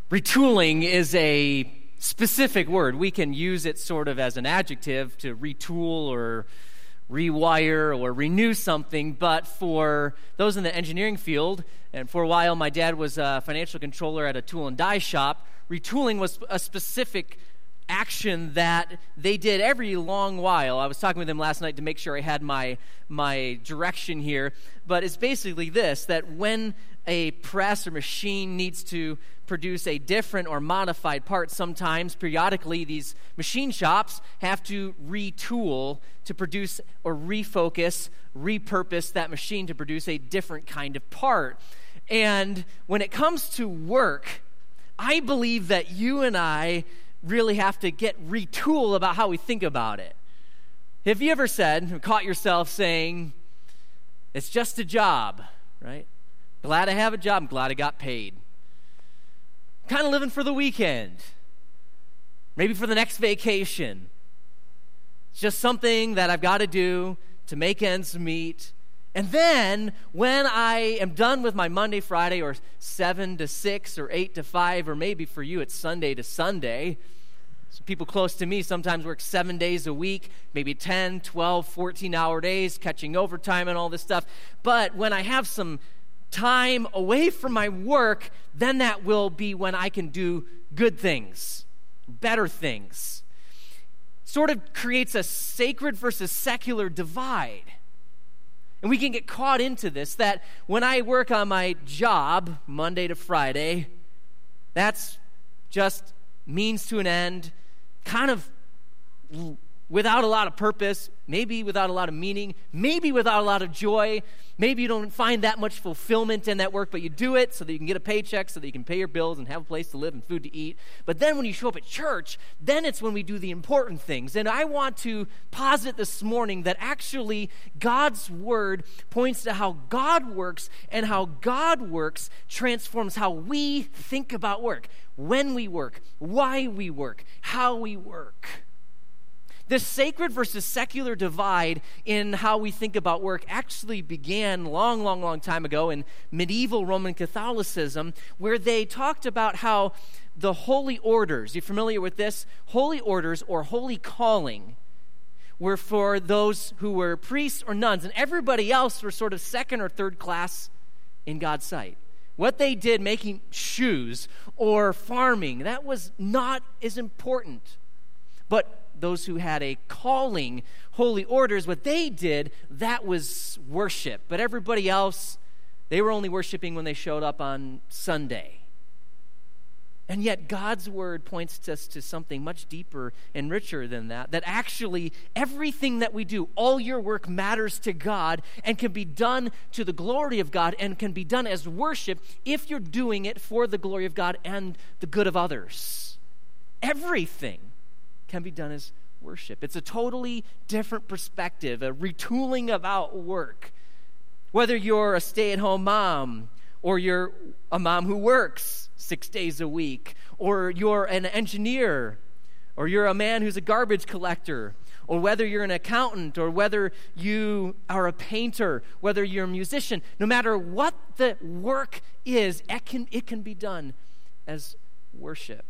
Retooling is a specific word. We can use it sort of as an adjective to retool or rewire or renew something, but for those in the engineering field, and for a while my dad was a financial controller at a tool and die shop, retooling was a specific action that they did every long while. I was talking with him last night to make sure I had my direction here, but it's basically this, that when a press or machine needs to produce a different or modified part, sometimes, periodically, these machine shops have to retool to produce or repurpose that machine to produce a different kind of part. And when it comes to work, I believe that you and I really have to retool about how we think about it. Have you ever caught yourself saying, it's just a job, right? Glad I have a job, I'm glad I got paid. Kind of living for the weekend, maybe for the next vacation. It's just something that I've got to do to make ends meet. And then when I am done with my Monday, Friday, or 7 to 6, or 8 to 5, or maybe for you it's Sunday to Sunday. So people close to me sometimes work 7 days a week, maybe 10, 12, 14-hour days, catching overtime and all this stuff. But when I have some time away from my work, then that will be when I can do good things, better things. Sort of creates a sacred versus secular divide. And we can get caught into this, that when I work on my job, Monday to Friday, that's just means to an end, kind of without a lot of purpose, maybe without a lot of meaning, maybe without a lot of joy. Maybe you don't find that much fulfillment in that work, but you do it so that you can get a paycheck, so that you can pay your bills and have a place to live and food to eat. But then when you show up at church, then it's when we do the important things. And I want to posit this morning that actually God's word points to how God works, and how God works transforms how we think about work, when we work, why we work, how we work. This sacred versus secular divide in how we think about work actually began long time ago in medieval Roman Catholicism, where they talked about how the holy orders, you familiar with this? Holy orders or holy calling were for those who were priests or nuns, and everybody else were sort of second or third class in God's sight. What they did, making shoes or farming, that was not as important. But those who had a calling, holy orders, what they did, that was worship. But everybody else, they were only worshiping when they showed up on Sunday. And yet God's word points us to something much deeper and richer than that, that actually everything that we do, all your work matters to God and can be done to the glory of God and can be done as worship if you're doing it for the glory of God and the good of others. Everything can be done as worship. It's a totally different perspective, a retooling about work. Whether you're a stay-at-home mom, or you're a mom who works 6 days a week, or you're an engineer, or you're a man who's a garbage collector, or whether you're an accountant, or whether you are a painter, whether you're a musician, no matter what the work is, it can be done as worship.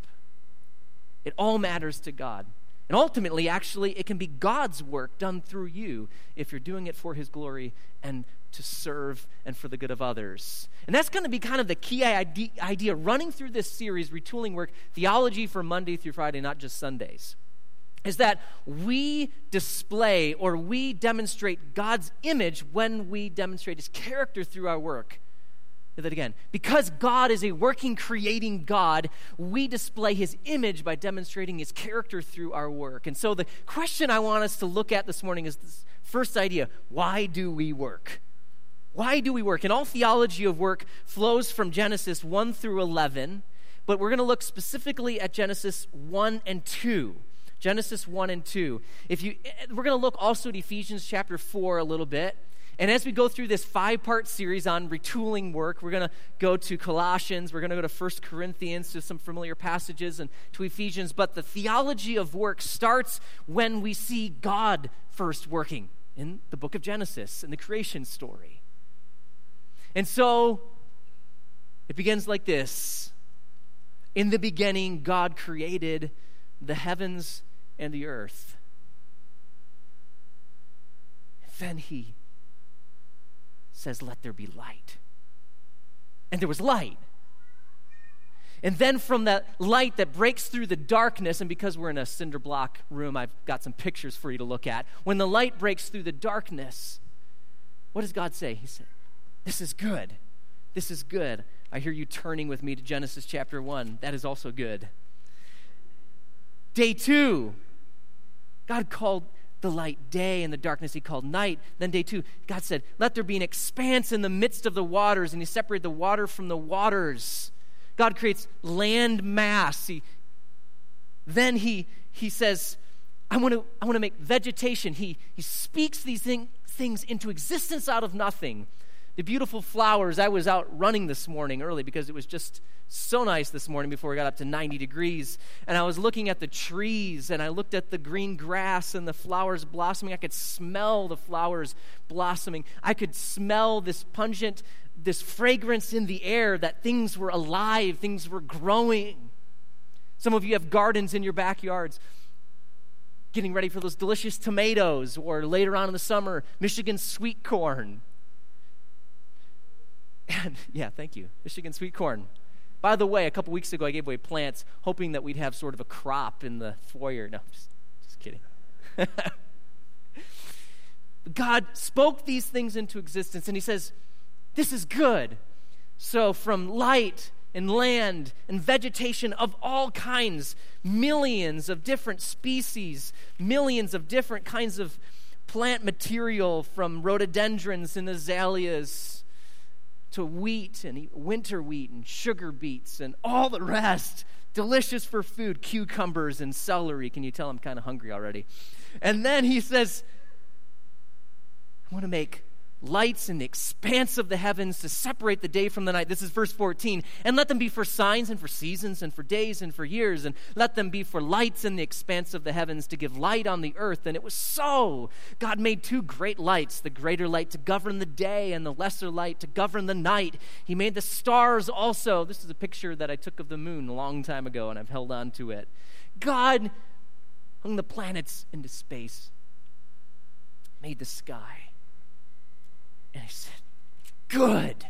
It all matters to God. And ultimately, actually, it can be God's work done through you if you're doing it for his glory and to serve and for the good of others. And that's going to be kind of the key idea running through this series, Retooling Work, Theology for Monday through Friday, not just Sundays, is that we display or we demonstrate God's image when we demonstrate his character through our work. That again, because God is a working, creating God, we display his image by demonstrating his character through our work. And so the question I want us to look at this morning is this first idea: why do we work? Why do we work? And all theology of work flows from Genesis 1 through 11, but we're going to look specifically at Genesis 1 and 2. Genesis 1 and 2. We're going to look also at Ephesians chapter 4 a little bit. And as we go through this 5-part series on retooling work, we're going to go to Colossians, we're going to go to 1 Corinthians, to some familiar passages, and to Ephesians. But the theology of work starts when we see God first working in the book of Genesis, in the creation story. And so it begins like this. In the beginning, God created the heavens and the earth. Then he says, let there be light. And there was light. And then from that light that breaks through the darkness, and because we're in a cinder block room, I've got some pictures for you to look at. When the light breaks through the darkness, what does God say? He said, this is good. This is good. I hear you turning with me to Genesis chapter 1. That is also good. Day 2, God called the light day, and the darkness he called night. Then day 2, God said, let there be an expanse in the midst of the waters, and he separated the water from the waters. God creates land mass. Then he says, I want to make vegetation. He speaks these things into existence out of nothing. The beautiful flowers. I was out running this morning early because it was just so nice this morning before we got up to 90 degrees. And I was looking at the trees, and I looked at the green grass and the flowers blossoming. I could smell the flowers blossoming. I could smell this pungent, this fragrance in the air that things were alive, things were growing. Some of you have gardens in your backyards, getting ready for those delicious tomatoes, or later on in the summer, Michigan sweet corn. And yeah, thank you, Michigan sweet corn. By the way, a couple weeks ago, I gave away plants, hoping that we'd have sort of a crop in the foyer. No, just kidding. God spoke these things into existence, and he says, this is good. So from light and land and vegetation of all kinds, millions of different species, millions of different kinds of plant material, from rhododendrons and azaleas to wheat and winter wheat and sugar beets and all the rest, delicious for food, cucumbers and celery. Can you tell I'm kind of hungry already? And then he says, I want to make lights in the expanse of the heavens to separate the day from the night. This is verse 14. And let them be for signs and for seasons and for days and for years. And let them be for lights in the expanse of the heavens to give light on the earth. And it was so. God made 2 great lights, the greater light to govern the day and the lesser light to govern the night. He made the stars also. This is a picture that I took of the moon a long time ago, and I've held on to it. God hung the planets into space, made the sky. And he said, good.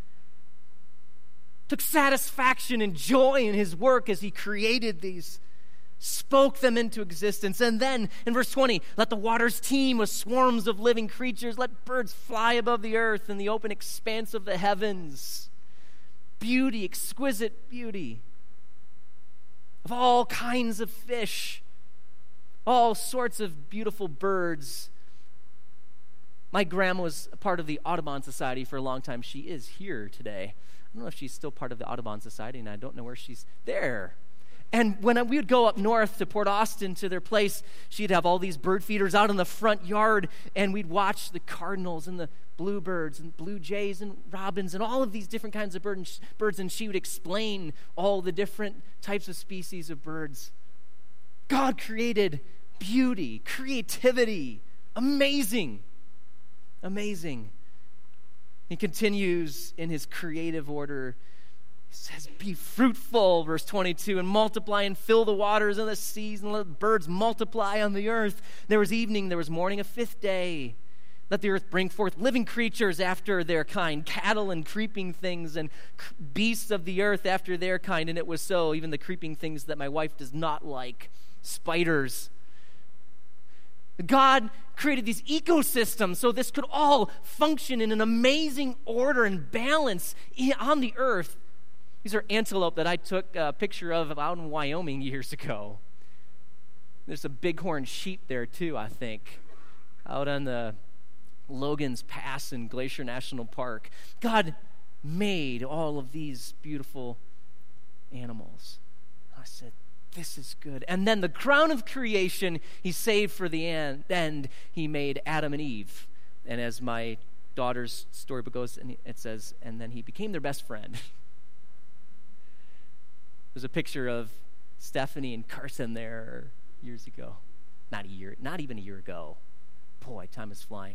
Took satisfaction and joy in his work as he created these, spoke them into existence. And then in verse 20, let the waters teem with swarms of living creatures. Let birds fly above the earth in the open expanse of the heavens. Beauty, exquisite beauty of all kinds of fish, all sorts of beautiful birds. My grandma was a part of the Audubon Society for a long time. She is here today. I don't know if she's still part of the Audubon Society, and I don't know where she's there. And when we would go up north to Port Austin to their place, she'd have all these bird feeders out in the front yard, and we'd watch the cardinals and the bluebirds and blue jays and robins and all of these different kinds of birds, and she would explain all the different types of species of birds. God created beauty, creativity, amazing. Amazing. He continues in his creative order. He says, be fruitful, verse 22, and multiply and fill the waters and the seas, and let birds multiply on the earth. There was evening, there was morning, a 5th day. Let the earth bring forth living creatures after their kind, cattle and creeping things, and beasts of the earth after their kind. And it was so, even the creeping things that my wife does not like, spiders. God created these ecosystems so this could all function in an amazing order and balance on the earth. These are antelope that I took a picture of out in Wyoming years ago. There's a bighorn sheep there too, I think, out on the Logan's Pass in Glacier National Park. God made all of these beautiful animals. I said, this is good. And then the crown of creation he saved for the end. He made Adam and Eve. And as my daughter's storybook goes, it says, and then he became their best friend. There's a picture of Stephanie and Carson there years ago. Not even a year ago. Boy, time is flying.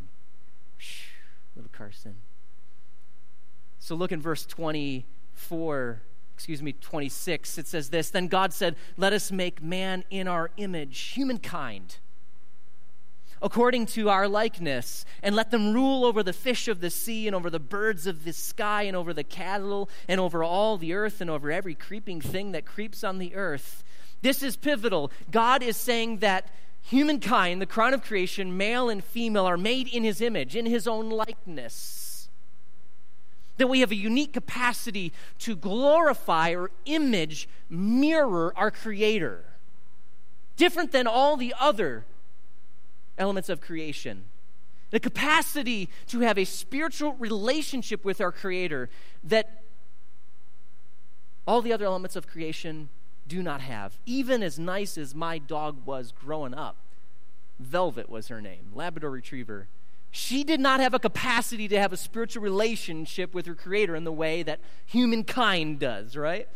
Little Carson. So look in verse 24. 26, it says this, "Then God said, 'Let us make man in our image, humankind, according to our likeness, and let them rule over the fish of the sea and over the birds of the sky and over the cattle and over all the earth and over every creeping thing that creeps on the earth.'" This is pivotal. God is saying that humankind, the crown of creation, male and female, are made in his image, in his own likeness. That we have a unique capacity to glorify or image, mirror our Creator. Different than all the other elements of creation. The capacity to have a spiritual relationship with our Creator that all the other elements of creation do not have. Even as nice as my dog was growing up, Velvet was her name, Labrador Retriever, she did not have a capacity to have a spiritual relationship with her Creator in the way that humankind does, right?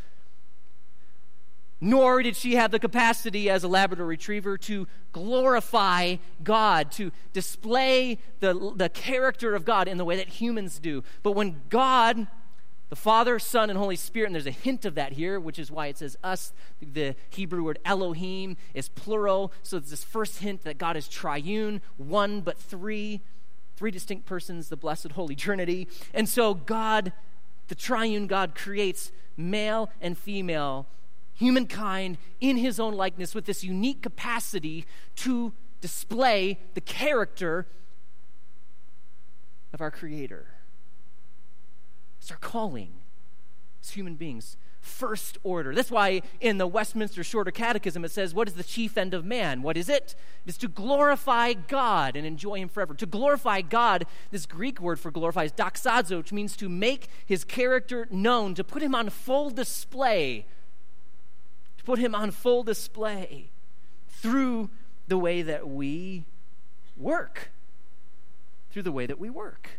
Nor did she have the capacity as a Labrador Retriever to glorify God, to display the character of God in the way that humans do. But when God, the Father, Son, and Holy Spirit, and there's a hint of that here, which is why it says us, the Hebrew word Elohim is plural, so it's this first hint that God is triune, one but three distinct persons, the blessed Holy Trinity. And so God, the triune God, creates male and female, humankind in his own likeness with this unique capacity to display the character of our Creator. It's our calling as human beings. First order. That's why in the Westminster Shorter Catechism it says, what is the chief end of man? What is it? It is to glorify God and enjoy him forever. To glorify God, this Greek word for glorify is doxazo, which means to make his character known, to put him on full display. To put him on full display through the way that we work. Through the way that we work.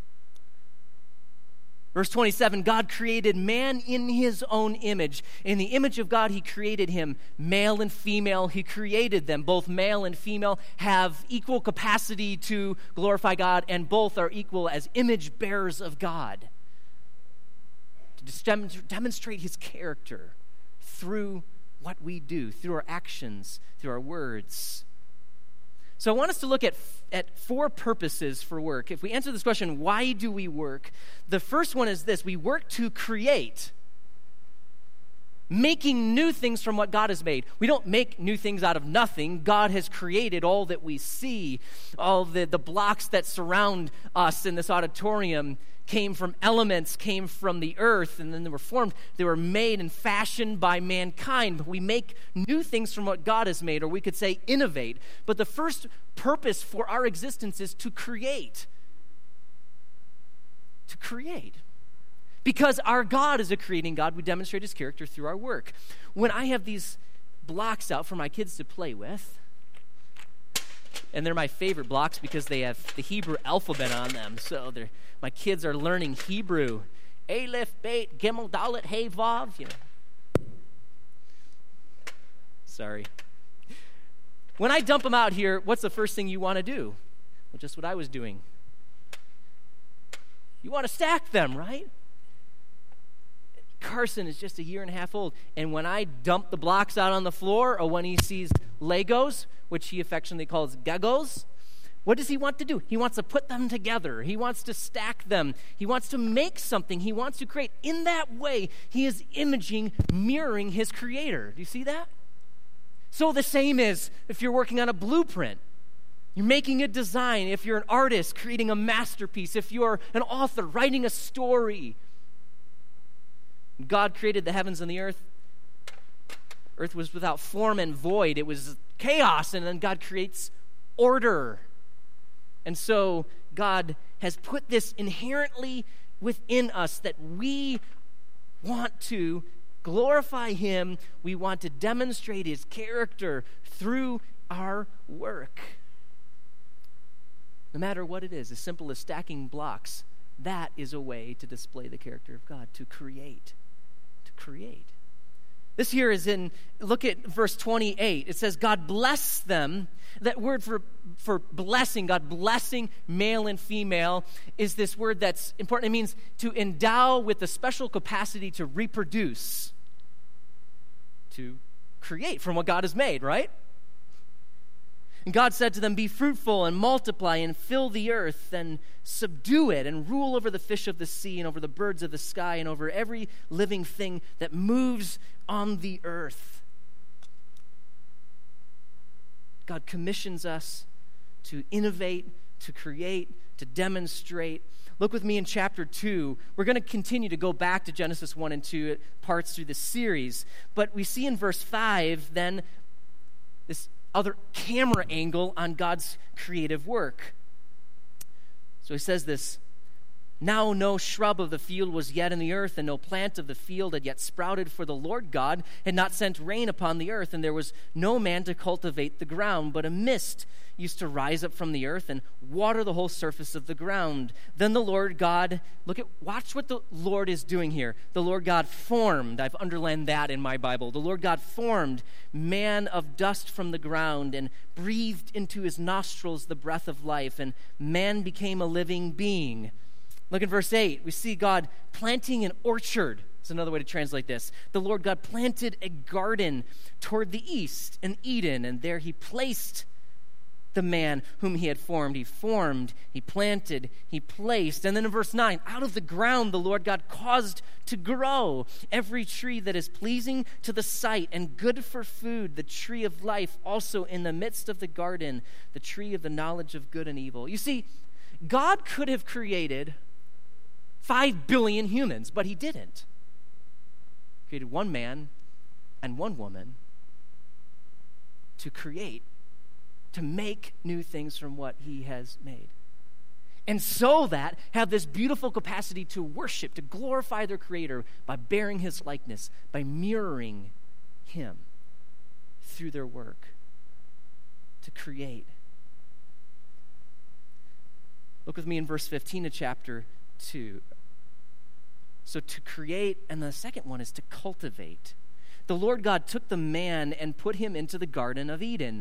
Verse 27, God created man in his own image. In the image of God, he created him. Male and female, he created them. Both male and female have equal capacity to glorify God, and both are equal as image bearers of God. To demonstrate his character through what we do, through our actions, through our words. So I want us to look at four purposes for work. If we answer this question, why do we work? The first one is this: we work to create, making new things from what God has made. We don't make new things out of nothing. God has created all that we see. All the blocks that surround us in this auditorium came from elements, came from the earth, and then they were formed. They were made and fashioned by mankind. We make new things from what God has made, or we could say innovate. But the first purpose for our existence is to create. To create. Because our God is a creating God, we demonstrate his character through our work. When I have these blocks out for my kids to play with, and they're my favorite blocks because they have the Hebrew alphabet on them, so my kids are learning Hebrew. Aleph, Bet, Gimel, Dalet, Hey, Vav. Sorry. When I dump them out here, what's the first thing you want to do? Well, just what I was doing. You want to stack them, right? Carson is just 1.5 years old, and when I dump the blocks out on the floor, or when he sees Legos, which he affectionately calls Gegos, what does he want to do? He wants to put them together. He wants to stack them. He wants to make something. He wants to create. In that way, he is imaging, mirroring his Creator. Do you see that? So the same is if you're working on a blueprint. You're making a design. If you're an artist, creating a masterpiece. If you're an author, writing a story. God created the heavens and the earth. Earth was without form and void. It was chaos, and then God creates order. And so God has put this inherently within us that we want to glorify him. We want to demonstrate his character through our work. No matter what it is, as simple as stacking blocks, that is a way to display the character of God, to create. To create. This here is look at verse 28. It says, God bless them. That word for blessing, God blessing male and female, is this word that's important. It means to endow with the special capacity to reproduce, to create from what God has made, right? And God said to them, be fruitful and multiply and fill the earth and subdue it and rule over the fish of the sea and over the birds of the sky and over every living thing that moves on the earth. God commissions us to innovate, to create, to demonstrate. Look with me in chapter 2. We're going to continue to go back to Genesis 1 and 2 parts through the series. But we see in verse 5 then this other camera angle on God's creative work. So he says this, now no shrub of the field was yet in the earth, and no plant of the field had yet sprouted, for the Lord God had not sent rain upon the earth, and there was no man to cultivate the ground, but a mist used to rise up from the earth and water the whole surface of the ground. Then the Lord God, watch what the Lord is doing here. The Lord God formed, I've underlined that in my Bible, the Lord God formed man of dust from the ground and breathed into his nostrils the breath of life, and man became a living being. Look at verse 8. We see God planting an orchard. That's another way to translate this. The Lord God planted a garden toward the east in Eden, and there he placed the man whom he had formed. He formed, he planted, he placed. And then in verse 9, out of the ground the Lord God caused to grow every tree that is pleasing to the sight and good for food, the tree of life also in the midst of the garden, the tree of the knowledge of good and evil. You see, God could have created 5 billion humans, but he didn't. He created one man and one woman to create, to make new things from what he has made. And so that have this beautiful capacity to worship, to glorify their Creator by bearing his likeness, by mirroring him through their work, to create. Look with me in verse 15 of chapter 2. So to create, and the second one is to cultivate. The Lord God took the man and put him into the Garden of Eden.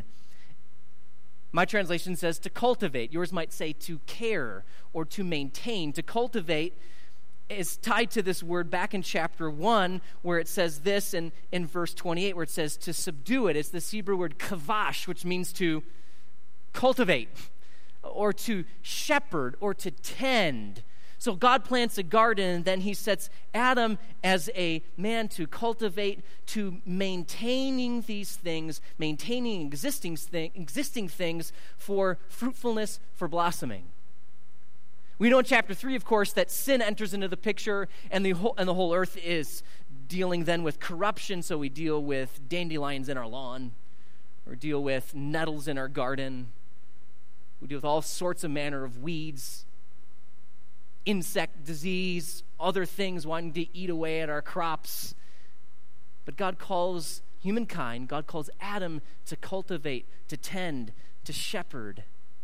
My translation says to cultivate. Yours might say to care or to maintain. To cultivate is tied to this word back in chapter 1 where it says this, and in verse 28 where it says to subdue it. It's this Hebrew word kavash, which means to cultivate or to shepherd or to tend. So God plants a garden, and then he sets Adam as a man to cultivate, to maintaining these things, maintaining existing things for fruitfulness, for blossoming. We know in chapter 3, of course, that sin enters into the picture, and the whole earth is dealing then with corruption. So we deal with dandelions in our lawn, or deal with nettles in our garden. We deal with all sorts of manner of weeds, insect disease, other things wanting to eat away at our crops. But God calls humankind, God calls Adam to cultivate, to tend, to shepherd,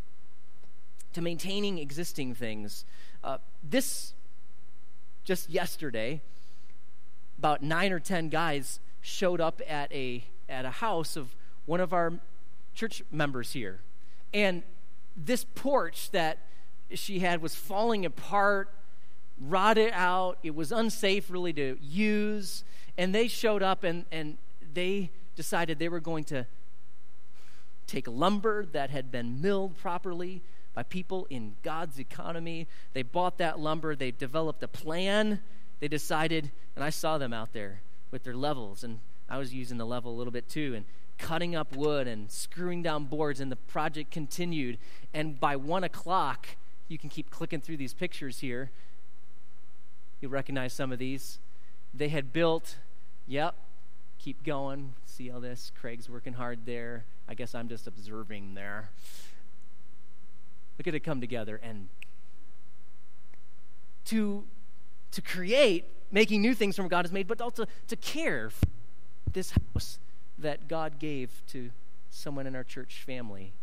to maintaining existing things. This, just yesterday, about 9 or 10 guys showed up at a house of one of our church members here. And this porch that she had was falling apart, rotted out. It was unsafe really to use. And they showed up and they decided they were going to take lumber that had been milled properly by people in God's economy. They bought that lumber. They developed a plan. They decided, and I saw them out there with their levels, and I was using the level a little bit too, and cutting up wood and screwing down boards, and the project continued. And by 1 o'clock, you can keep clicking through these pictures here. You'll recognize some of these. They had built, keep going. See all this? Craig's working hard there. I guess I'm just observing there. Look at it come together. And to create, making new things from what God has made, but also to care for this house that God gave to someone in our church family.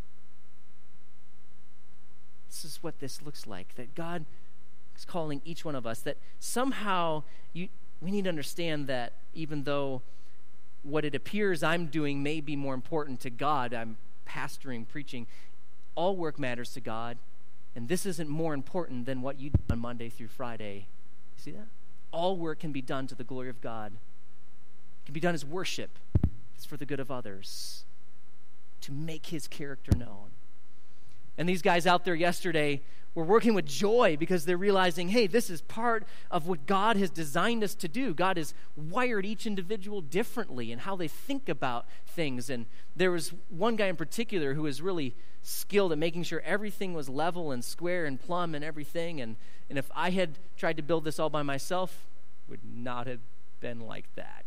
This is what this looks like, that God is calling each one of us, that somehow we need to understand that even though what it appears I'm doing may be more important to God. I'm pastoring, preaching. All work matters to God, and this isn't more important than what you do on Monday through Friday. You see that? All work can be done to the glory of God. It can be done as worship. It's for the good of others, to make his character known. And these guys out there yesterday were working with joy because they're realizing, hey, this is part of what God has designed us to do. God has wired each individual differently in how they think about things. And there was one guy in particular who was really skilled at making sure everything was level and square and plumb and everything. And if I had tried to build this all by myself, it would not have been like that.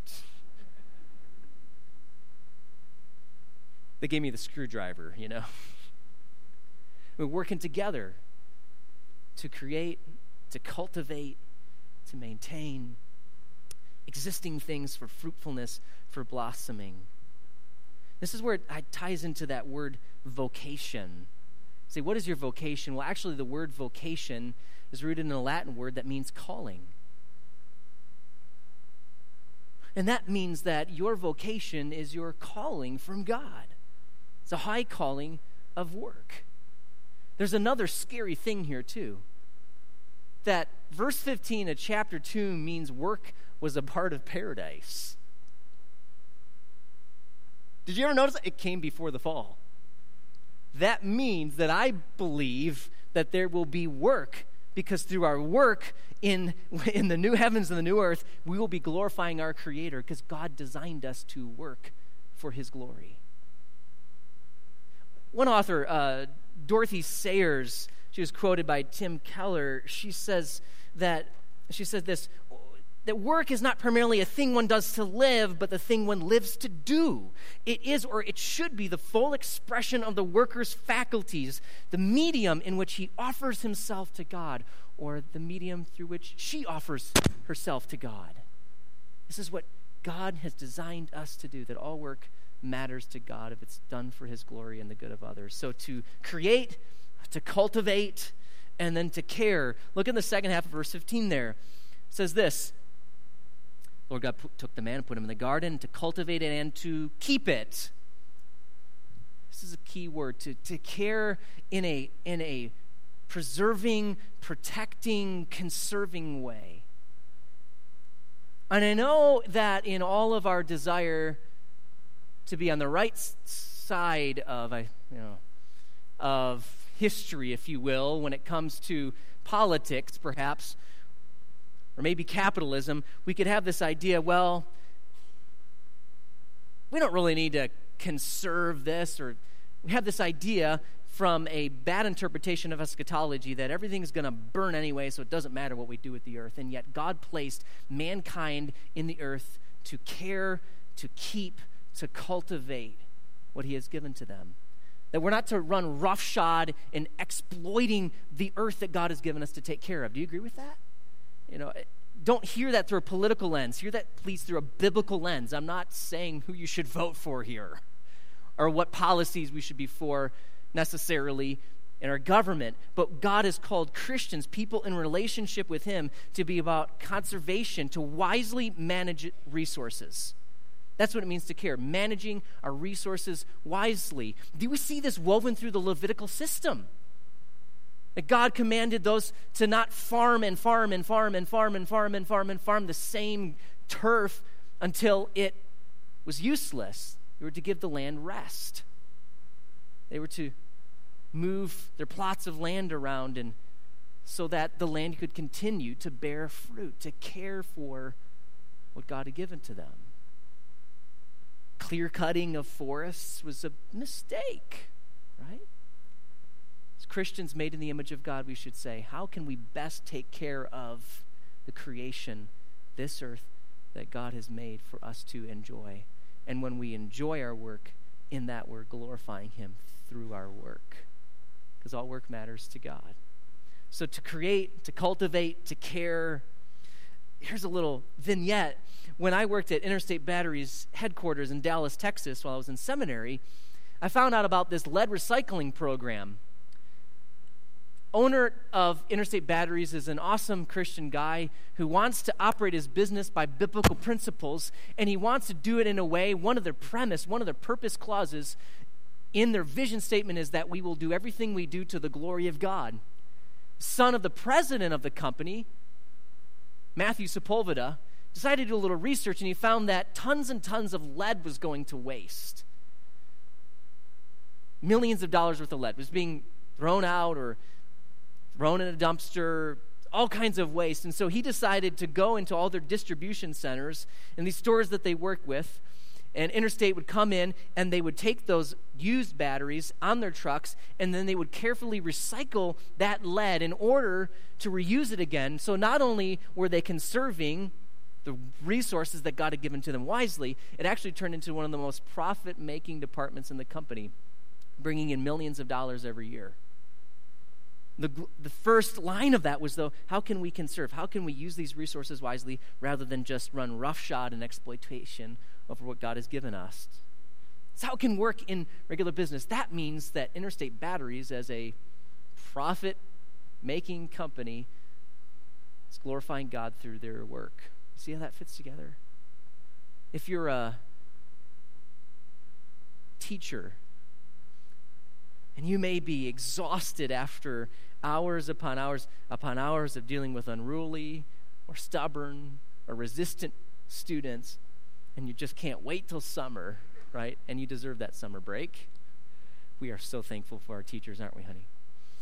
They gave me the screwdriver, you know. We're working together to create, to cultivate, to maintain existing things for fruitfulness, for blossoming. This is where it ties into that word vocation. Say, what is your vocation? Well, actually, the word vocation is rooted in a Latin word that means calling. And that means that your vocation is your calling from God. It's a high calling of work. There's another scary thing here, too. That verse 15 of chapter 2 means work was a part of paradise. Did you ever notice that? It came before the fall? That means that I believe that there will be work, because through our work in the new heavens and the new earth, we will be glorifying our Creator, because God designed us to work for his glory. One author, Dorothy Sayers, she was quoted by Tim Keller. She said this, that work is not primarily a thing one does to live, but the thing one lives to do. It is, or it should be, the full expression of the worker's faculties, the medium in which he offers himself to God, or the medium through which she offers herself to God. This is what God has designed us to do, that all work matters to God if it's done for his glory and the good of others. So to create, to cultivate, and then to care. Look in the second half of verse 15 there. It says this, Lord God took the man and put him in the garden to cultivate it and to keep it. This is a key word, to care in a preserving, protecting, conserving way. And I know that in all of our desire to be on the right side of history, if you will, when it comes to politics, perhaps, or maybe capitalism, we could have this idea, well, we don't really need to conserve this, or we have this idea from a bad interpretation of eschatology that everything's going to burn anyway, so it doesn't matter what we do with the earth. And yet God placed mankind in the earth to care, to keep, to cultivate what he has given to them. That we're not to run roughshod in exploiting the earth that God has given us to take care of. Do you agree with that? You know, don't hear that through a political lens. Hear that, please, through a biblical lens. I'm not saying who you should vote for here or what policies we should be for necessarily in our government. But God has called Christians, people in relationship with him, to be about conservation, to wisely manage resources. That's what it means to care, managing our resources wisely. Do we see this woven through the Levitical system? That God commanded those to not farm and farm and farm and farm and farm and farm and farm the same turf until it was useless. They were to give the land rest. They were to move their plots of land around, and so that the land could continue to bear fruit, to care for what God had given to them. Clear cutting of forests was a mistake, right? As Christians made in the image of God, we should say, how can we best take care of the creation, this earth that God has made for us to enjoy? And when we enjoy our work, in that we're glorifying him through our work, because all work matters to God. So to create, to cultivate, to care. Here's a little vignette. When I worked at Interstate Batteries headquarters in Dallas, Texas, while I was in seminary, I found out about this lead recycling program. owner of Interstate Batteries is an awesome Christian guy who wants to operate his business by biblical principles, and he wants to do it in a way, one of their purpose clauses in their vision statement is that we will do everything we do to the glory of God. Son of the president of the company, Matthew Sepulveda, decided to do a little research, and he found that tons and tons of lead was going to waste. Millions of dollars worth of lead was being thrown out or thrown in a dumpster, all kinds of waste. And so he decided to go into all their distribution centers and these stores that they work with, and Interstate would come in and they would take those used batteries on their trucks, and then they would carefully recycle that lead in order to reuse it again. So not only were they conserving the resources that God had given to them wisely, it actually turned into one of the most profit-making departments in the company, bringing in millions of dollars every year. The first line of that was, though, how can we conserve? How can we use these resources wisely rather than just run roughshod and exploitation over what God has given us? It's how it can work in regular business. That means that Interstate Batteries, as a profit-making company, is glorifying God through their work. See how that fits together? If you're a teacher, and you may be exhausted after hours upon hours of dealing with unruly or stubborn or resistant students, and you just can't wait till summer, right? And you deserve that summer break. We are so thankful for our teachers, aren't we, honey?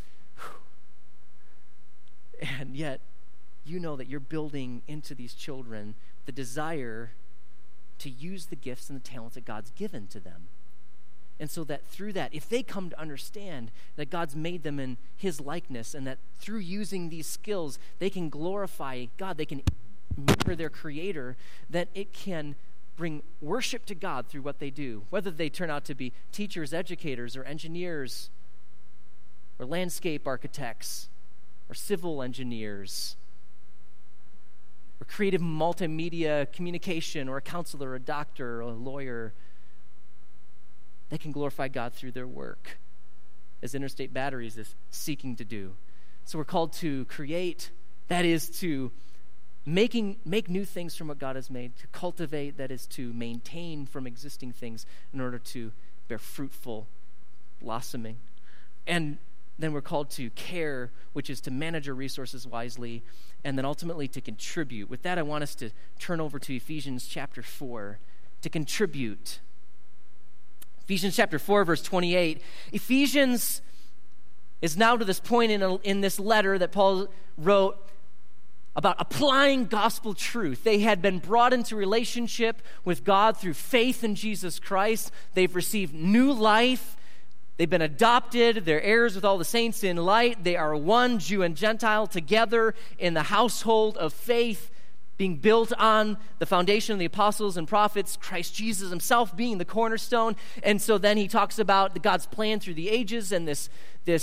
Whew. And yet, you know that you're building into these children the desire to use the gifts and the talents that God's given to them. And so that through that, if they come to understand that God's made them in his likeness, and that through using these skills, they can glorify God, they can mirror their Creator, that it can bring worship to God through what they do, whether they turn out to be teachers, educators, or engineers, or landscape architects, or civil engineers, or creative multimedia communication, or a counselor, or a doctor, or a lawyer. They can glorify God through their work, as Interstate Batteries is seeking to do. So we're called to create, that is to make new things from what God has made, to cultivate, that is to maintain from existing things in order to bear fruitful blossoming. And then we're called to care, which is to manage our resources wisely, and then ultimately to contribute. With that, I want us to turn over to Ephesians chapter 4, to contribute. Ephesians chapter 4, verse 28. Ephesians is now to this point in this letter that Paul wrote about applying gospel truth. They had been brought into relationship with God through faith in Jesus Christ. They've received new life. They've been adopted. They're heirs with all the saints in light. They are one, Jew and Gentile, together in the household of faith, being built on the foundation of the apostles and prophets, Christ Jesus himself being the cornerstone. And so then he talks about God's plan through the ages and this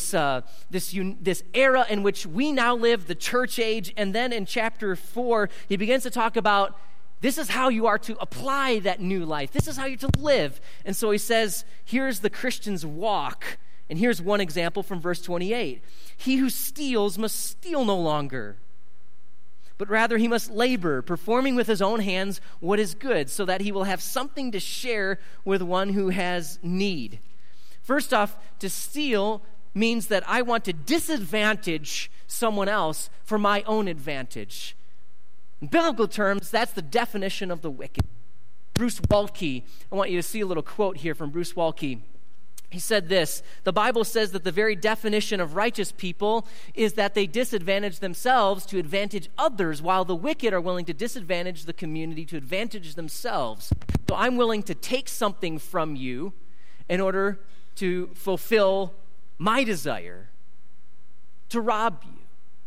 era in which we now live, the church age. And then in chapter 4, he begins to talk about this is how you are to apply that new life. This is how you're to live. And so he says, here's the Christian's walk. And here's one example from verse 28. He who steals must steal no longer, but rather he must labor, performing with his own hands what is good, so that he will have something to share with one who has need. First off, to steal means that I want to disadvantage someone else for my own advantage. In biblical terms, that's the definition of the wicked. Bruce Waltke, I want you to see a little quote here from Bruce Waltke. He said this: the Bible says that the very definition of righteous people is that they disadvantage themselves to advantage others, while the wicked are willing to disadvantage the community to advantage themselves. So I'm willing to take something from you in order to fulfill my desire to rob you.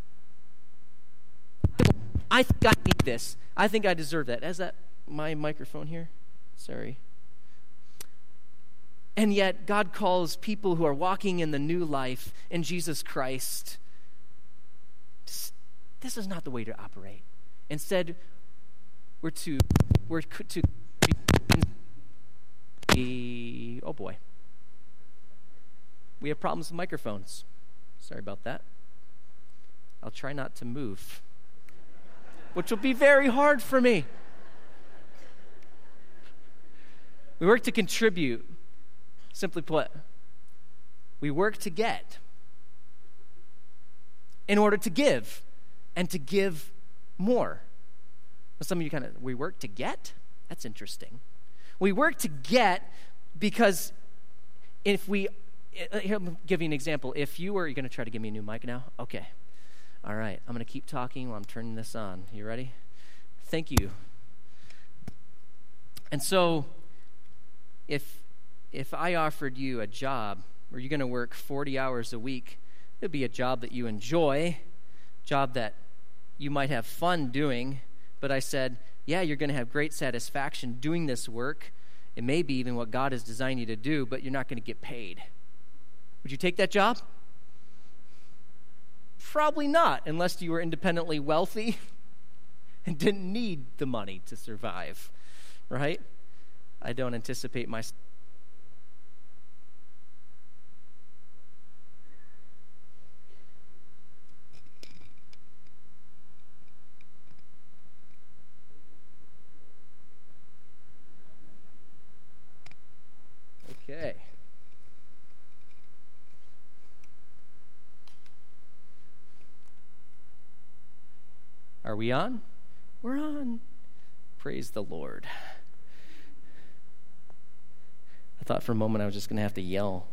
I think I need this. I think I deserve that. Is that my microphone here? Sorry. And yet, God calls people who are walking in the new life in Jesus Christ. This is not the way to operate. Instead, we're to oh boy. We have problems with microphones. Sorry about that. I'll try not to move, which will be very hard for me. We work to contribute. Simply put, we work to get in order to give and to give more. Some of you we work to get? That's interesting. We work to get because here, I'll give you an example. If you were, you're going to try to give me a new mic now? Okay. All right. I'm going to keep talking while I'm turning this on. You ready? Thank you. And so, if I offered you a job where you're going to work 40 hours a week, it'd be a job that you enjoy, job that you might have fun doing, but I said, yeah, you're going to have great satisfaction doing this work. It may be even what God has designed you to do, but you're not going to get paid. Would you take that job? Probably not, unless you were independently wealthy and didn't need the money to survive, right? I don't anticipate my... Okay. Are we on? We're on. Praise the Lord. I thought for a moment I was just going to have to yell.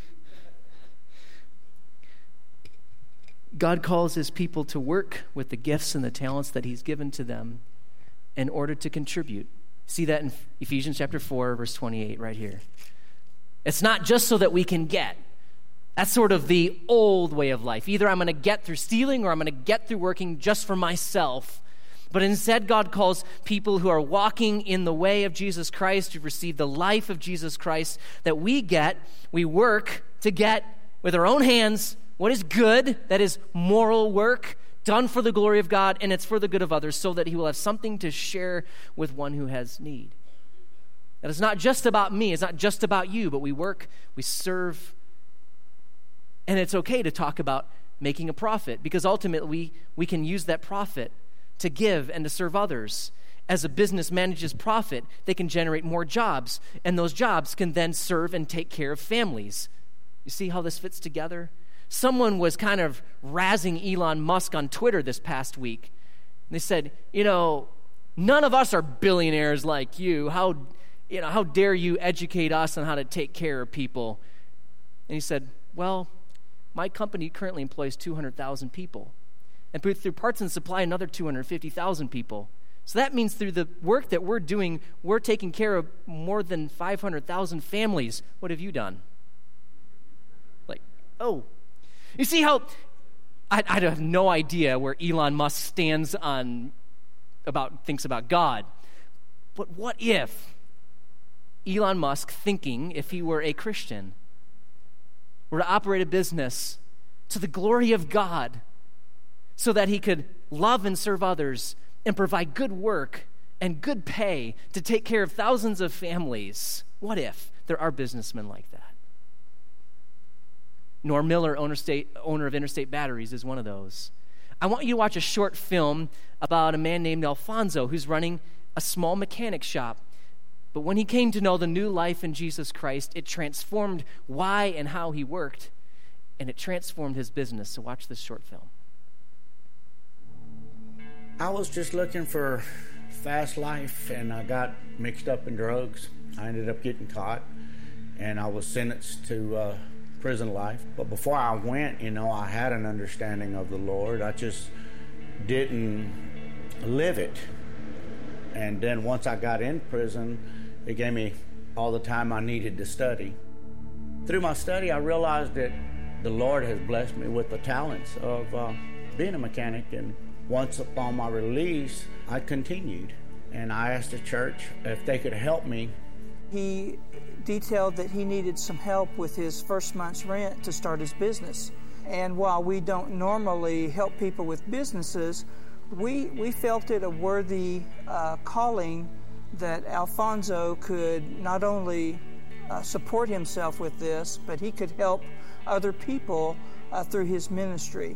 God calls his people to work with the gifts and the talents that he's given to them in order to contribute. See that in Ephesians chapter 4, verse 28 right here. It's not just so that we can get. That's sort of the old way of life. Either I'm going to get through stealing or I'm going to get through working just for myself. But instead, God calls people who are walking in the way of Jesus Christ, who've received the life of Jesus Christ, that we work to get with our own hands what is good, that is moral work, done for the glory of God, and it's for the good of others, so that he will have something to share with one who has need. That it's not just about me, it's not just about you, but we work, we serve, and it's okay to talk about making a profit, because ultimately we can use that profit to give and to serve others. As a business manages profit, they can generate more jobs, and those jobs can then serve and take care of families. You see how this fits together? Someone was kind of razzing Elon Musk on Twitter this past week. And they said, none of us are billionaires like you. How dare you educate us on how to take care of people? And he said, well, my company currently employs 200,000 people. And through parts and supply, another 250,000 people. So that means through the work that we're doing, we're taking care of more than 500,000 families. What have you done? You see how I have no idea where Elon Musk stands thinks about God. But what if Elon Musk, thinking if he were a Christian, were to operate a business to the glory of God so that he could love and serve others and provide good work and good pay to take care of thousands of families? What if there are businessmen like that? Norm Miller, owner of Interstate Batteries, is one of those. I want you to watch a short film about a man named Alfonso who's running a small mechanic shop. But when he came to know the new life in Jesus Christ, it transformed why and how he worked, and it transformed his business. So watch this short film. I was just looking for fast life, and I got mixed up in drugs. I ended up getting caught, and I was sentenced to prison life. But before I went, I had an understanding of the Lord. I just didn't live it. And then once I got in prison, it gave me all the time I needed to study. Through my study, I realized that the Lord has blessed me with the talents of being a mechanic. And once upon my release, I continued. And I asked the church if they could help me. He detailed that he needed some help with his first month's rent to start his business. And while we don't normally help people with businesses, we felt it a worthy calling that Alfonso could not only support himself with this, but he could help other people through his ministry.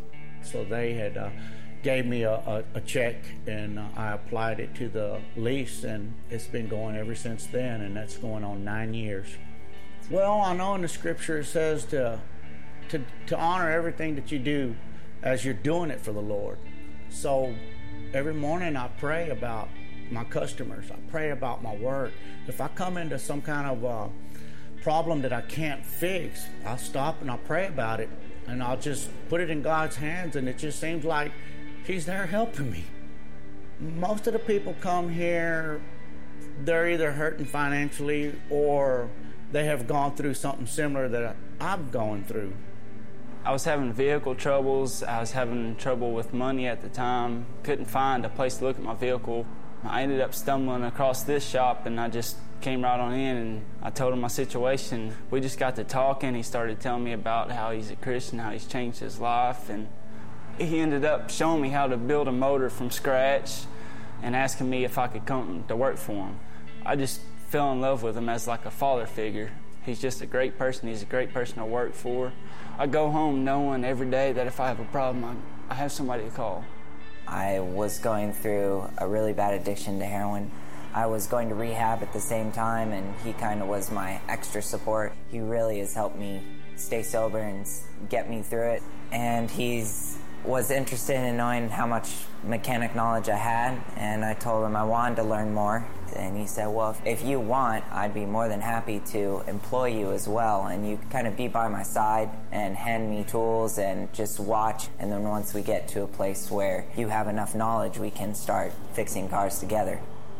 So they had gave me a check, and I applied it to the lease, and it's been going ever since then, and that's going on 9 years. Well, I know in the scripture it says to honor everything that you do as you're doing it for the Lord. So every morning I pray about my customers. I pray about my work. If I come into some kind of problem that I can't fix, I'll stop and I'll pray about it, and I'll just put it in God's hands, and it just seems like He's there helping me. Most of the people come here, they're either hurting financially or they have gone through something similar that I'm going through. I was having vehicle troubles. I was having trouble with money at the time. Couldn't find a place to look at my vehicle. I ended up stumbling across this shop, and I just came right on in, and I told him my situation. We just got to talking. He started telling me about how he's a Christian, how he's changed his life, and he ended up showing me how to build a motor from scratch and asking me if I could come to work for him. I just fell in love with him as like a father figure. He's just a great person. He's a great person to work for. I go home knowing every day that if I have a problem, I have somebody to call. I was going through a really bad addiction to heroin. I was going to rehab at the same time, and he kind of was my extra support. He really has helped me stay sober and get me through it. And was interested in knowing how much mechanic knowledge I had, and I told him I wanted to learn more. And he said, well, if you want, I'd be more than happy to employ you as well, and you kind of be by my side and hand me tools and just watch. And then once we get to a place where you have enough knowledge, we can start fixing cars together.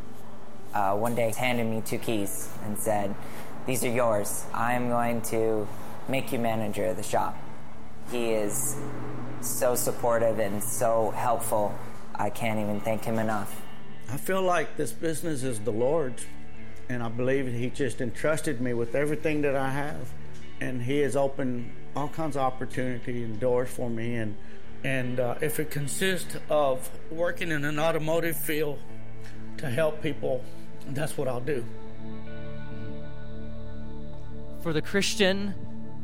One day he handed me 2 keys and said, these are yours. I'm going to make you manager of the shop. He is so supportive and so helpful. I can't even thank him enough. I feel like this business is the Lord's, and I believe He just entrusted me with everything that I have, and He has opened all kinds of opportunity and doors for me. And if it consists of working in an automotive field to help people, that's what I'll do. For the Christian,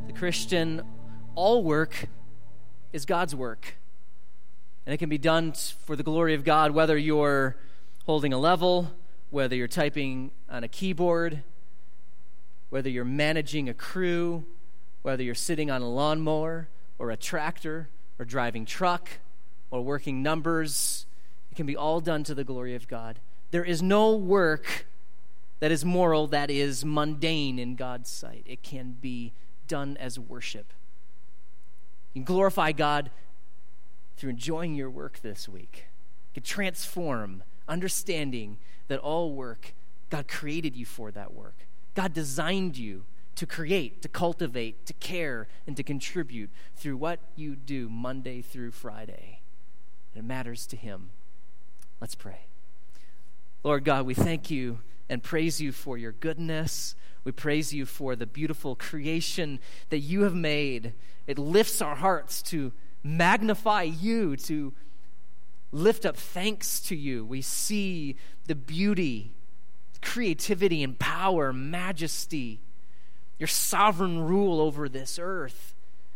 all work is God's work. And it can be done for the glory of God, whether you're holding a level, whether you're typing on a keyboard, whether you're managing a crew, whether you're sitting on a lawnmower or a tractor or driving truck or working numbers. It can be all done to the glory of God. There is no work that is moral, that is mundane in God's sight. It can be done as worship. You can glorify God through enjoying your work this week. You can transform, understanding that all work, God created you for that work. God designed you to create, to cultivate, to care, and to contribute through what you do Monday through Friday. And it matters to Him. Let's pray. Lord God, we thank you and praise you for your goodness. We praise you for the beautiful creation that you have made. It lifts our hearts to magnify you, to lift up thanks to you. We see the beauty, creativity, and power, majesty, your sovereign rule over this earth,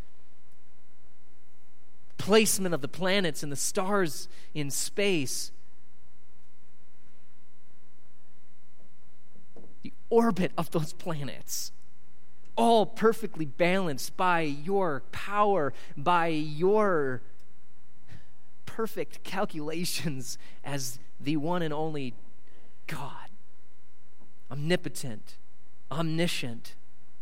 placement of the planets and the stars in space, the orbit of those planets, all perfectly balanced by your power, by your perfect calculations as the one and only God, omnipotent, omniscient.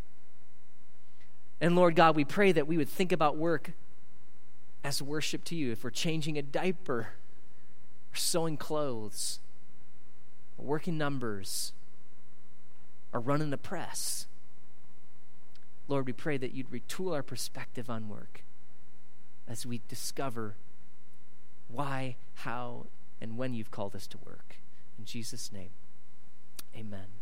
And Lord God, we pray that we would think about work as worship to you. If we're changing a diaper, or sewing clothes, or working numbers, or running a press, Lord, we pray that you'd retool our perspective on work as we discover why, how, and when you've called us to work. In Jesus' name, amen.